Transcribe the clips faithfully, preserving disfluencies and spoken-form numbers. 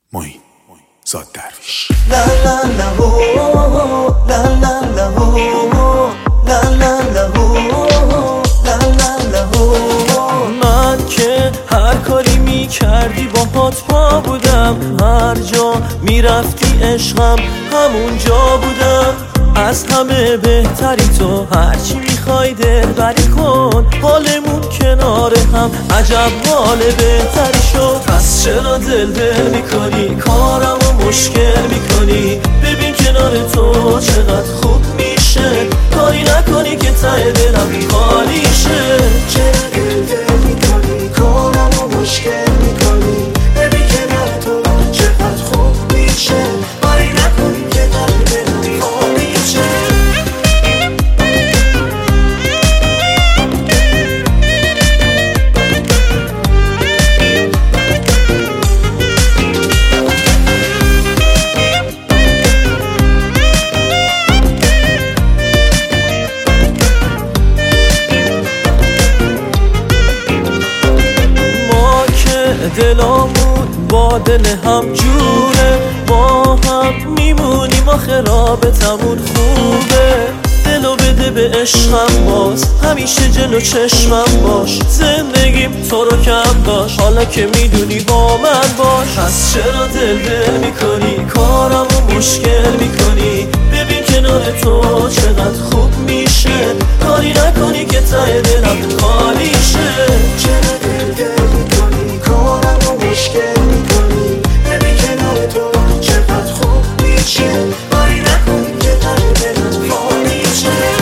معین زاد درویش. لا لا لا هو لا لا لا هو لا لا لا هو لا لا لا هو. من که هر کاری میکردی باهات پا بودم، هر جا میرفتی عشقم همونجا بودم. از همه بهتری تو، هرچی میخوای دلبری کن، حالمون کنار هم عجب حال بهتری شد. پس چرا دل دل میکنی، کارمو مشکل میکنی؟ ببین کنار تو چقدر خوب میشه، کاری نکنی که ته دلم خالی شه. چرا دل دل میکنی، کارمو مشکل میکنی؟ ببین کنار تو چقدر خوب میشه، کاری نکنی که ته دلم خالی شه. دلامون با دل هم جوره، با هم میمونیم آخه رابطمون خوبه. دلو بده به عشقم باز، همیشه جلو چشمم باش، زندگیم تو رو کم داشت، حالا که میدونی با من باش. پس چرا دل دل میکنی، کارمو مشکل میکنی؟ ببین کنار تو چقدر خوب میشه، کاری نکنی که ته دلم خالی شه. چرا دل دل میکنی، کارمو مشکل میکنی؟ ببین کنار تو چقدر خوب میشه، کاری نکنی که ته دلم خالی شه.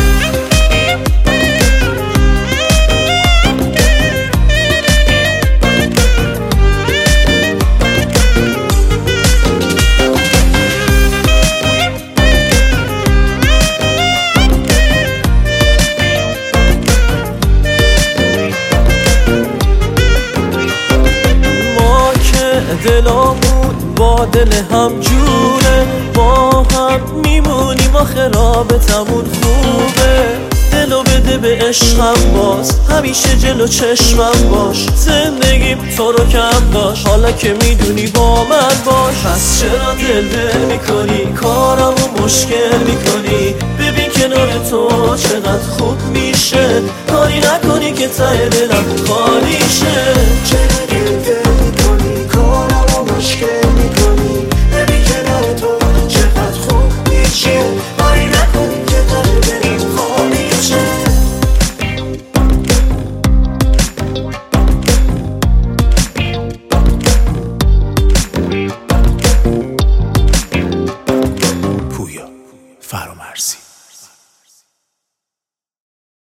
دلامون با دل هم جوره، با هم میمونیم آخه رابطمون خوبه. دلو بده به عشقم باز، همیشه جلو چشمم باش، زندگیم تو رو کم داشت، حالا که میدونی با من باش. پس چرا دل دل میکنی، کارمو مشکل میکنی؟ ببین کنار تو چقدر خوب میشه، کاری نکنی که ته دلم خالی شه. چرا دل دل میکنی، کارمو مشکل میکنی؟ ببین کنار تو چقدر خوب میشه، کاری نکنی که ته دلم خالی شه. پویا فرامرزی.